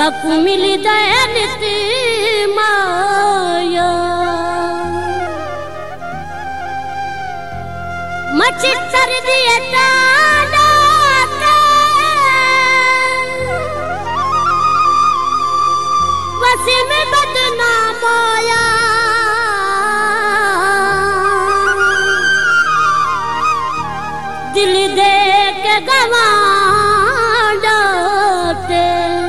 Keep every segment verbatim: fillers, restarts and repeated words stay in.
सकू मिली दया नित माया मचित्तर दिए टाड़ा वसी में बदनाम आया दिल दे के गवा डाटे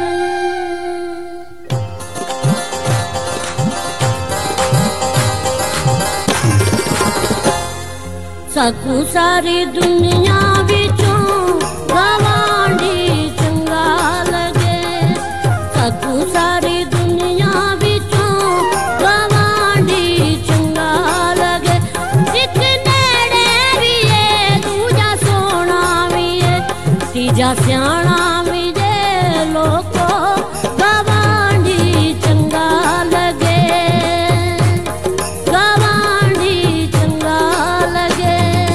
सकू सारी दुनिया बिचों गवांडी चंगा लगे सकू सारी दुनिया बिचों गवांडी चंगा लगे एक नेड़े भी है दूजा सोना भी है तीजा सियाना भी है लोको गवांडी चंगा लगे गवांडी चंगा लगे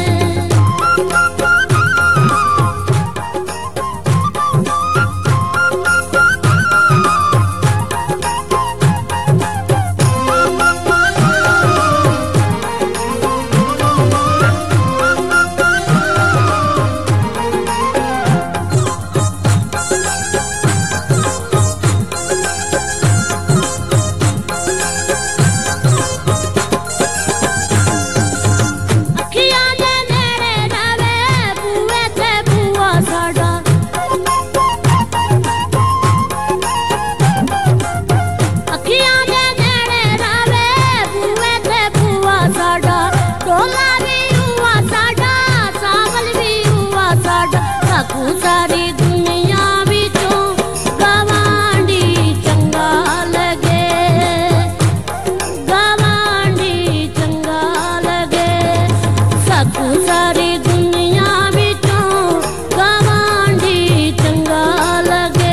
सारी दुनिया बिचों गवांडी चंगा लगे गवांडी चंगा लगे सकू सारी दुनिया बिचों गवांडी चंगा लगे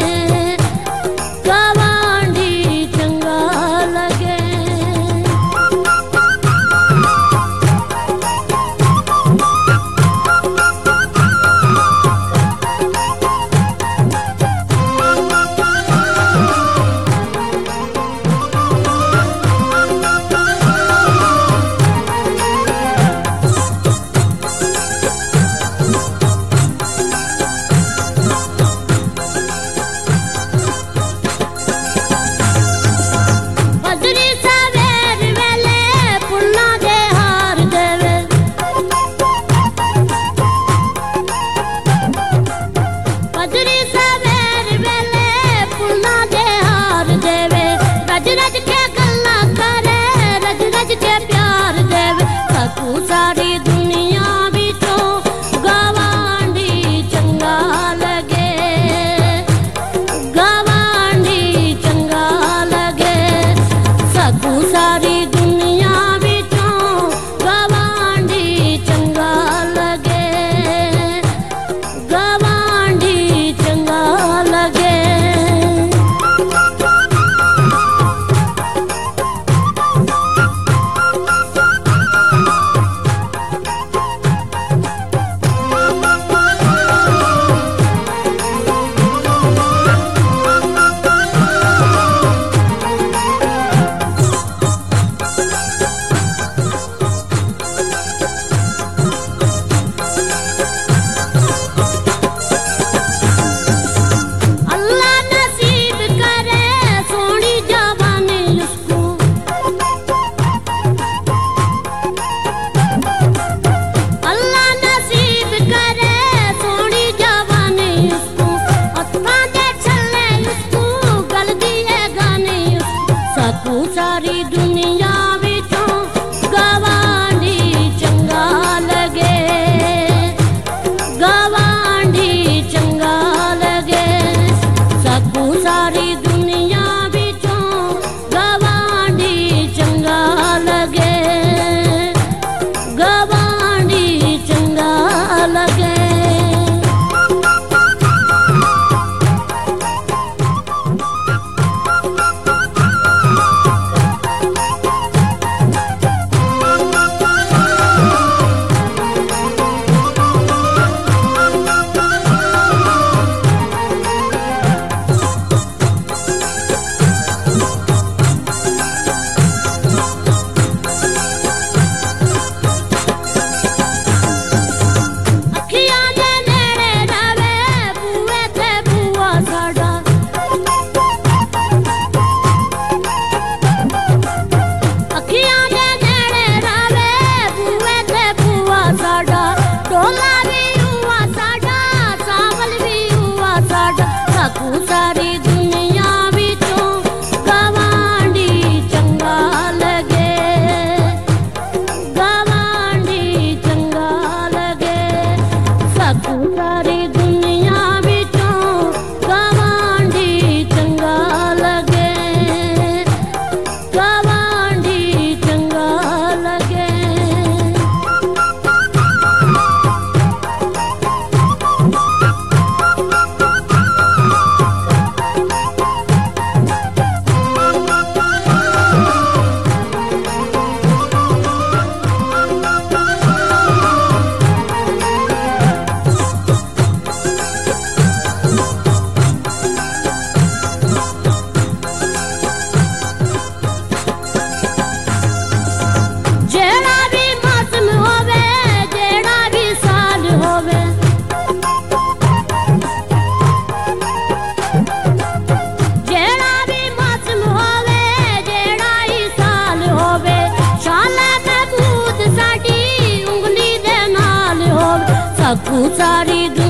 गवांडी चंगा लगे सारी दुनिया बिचों गवांडी चंगा लगे गवांडी चंगा लगे सकू सारी दुनिया बिचों गवांडी चंगा लगे गवांडी चंगा लगे सकू सारी